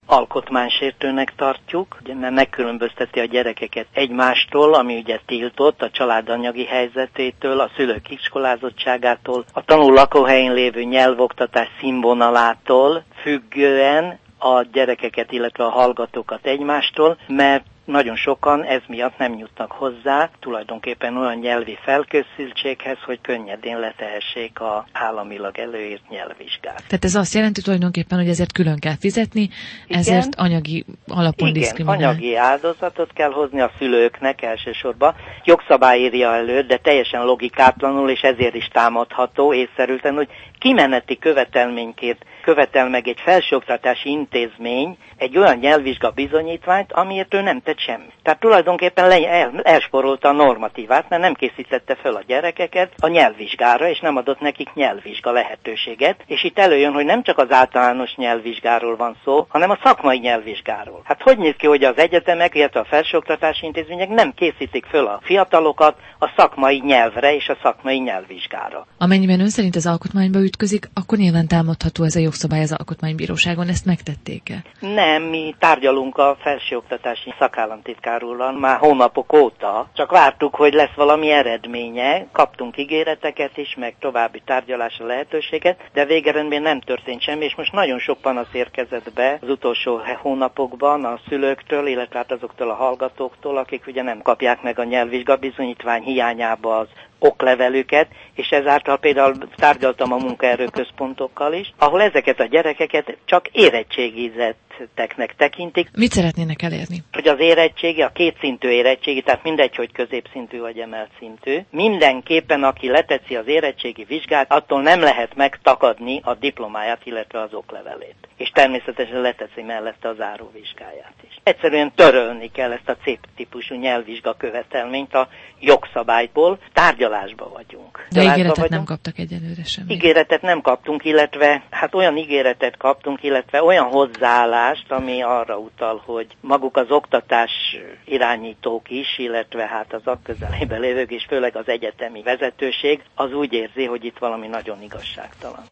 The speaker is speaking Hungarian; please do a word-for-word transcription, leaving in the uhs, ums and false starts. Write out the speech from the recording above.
alkotmánysértőnek tartjuk, mert megkülönbözteti a gyerekeket egymástól, ami ugye tiltott, a család anyagi helyzetétől, a szülők iskolázottságától, a tanul lakóhelyén lévő nyelvoktatás színvonalától függően a gyerekeket, illetve a hallgatókat egymástól, mert nagyon sokan ez miatt nem jutnak hozzá tulajdonképpen olyan nyelvi felkészültséghez, hogy könnyedén letehessék a államilag előírt nyelvvizsgát. Tehát ez azt jelenti tulajdonképpen, hogy ezért külön kell fizetni, igen, ezért anyagi alapon igen, diszkriminál. anyagi áldozatot kell hozni a szülőknek elsősorban. Jogszabály írja elő, de teljesen logikátlanul, és ezért is támadható észszerűtlen, hogy kimeneti követelményként követel meg egy felsőoktatási intézmény egy olyan nyelvvizsga bizonyítványt, amiért ő nem tett semmit. Tehát tulajdonképpen le, el, elsporolta a normatívát, mert nem készítette fel a gyerekeket a nyelvvizsgára, és nem adott nekik nyelvvizsga lehetőséget, és itt előjön, hogy nem csak az általános nyelvvizsgáról van szó, hanem a szakmai nyelvvizsgáról. Hát hogy néz ki, hogy az egyetemek, illetve a felsőoktatási intézmények nem készítik föl a fiatalokat a szakmai nyelvre és a szakmai nyelvvizsgára? Amennyiben ön szerint az alkotmányba ütközik, akkor nyilván támadható ez a jogszabály az alkotmánybíróságon, ezt megtették-e? Nem, mi tárgyalunk a felsőoktatási szakállamtitkár úrral már hónapok óta, csak vártuk, hogy lesz valami eredménye, kaptunk ígéreteket is, meg további tárgyalásra lehetőséget, de végeredményben nem történt semmi, és most nagyon sok panasz érkezett be az utolsó hónapokban a szülőktől, illetve hát azoktól a hallgatóktól, akik ugye nem kapják meg a nyelvvizsga bizonyítvány hiányába az oklevelüket, és ezáltal például tárgyaltam a munkaerőközpontokkal is, ahol ezeket a gyerekeket csak érettségizetteknek tekintik. Mit szeretnének elérni? Hogy az érettségi, a kétszintű érettségi, tehát mindegy, hogy középszintű vagy emelt szintű, mindenképpen, aki leteszi az érettségi vizsgát, attól nem lehet megtakadni a diplomáját, illetve az oklevelét. És természetesen leteszi mellette a záróvizsgáját is. Egyszerűen törölni kell ezt a C-típusú nyelvvizsga követelményt a jogszabályból, tárgyalásba vagyunk. De ígéretet vagyunk. Nem kaptak egyelőre sem. Ígéretet nem kaptunk, illetve hát olyan ígéretet kaptunk, illetve olyan hozzáállást, ami arra utal, hogy maguk az oktatás irányítók is, illetve hát az a közelében lévők és főleg az egyetemi vezetőség, az úgy érzi, hogy itt valami nagyon igazságtalan.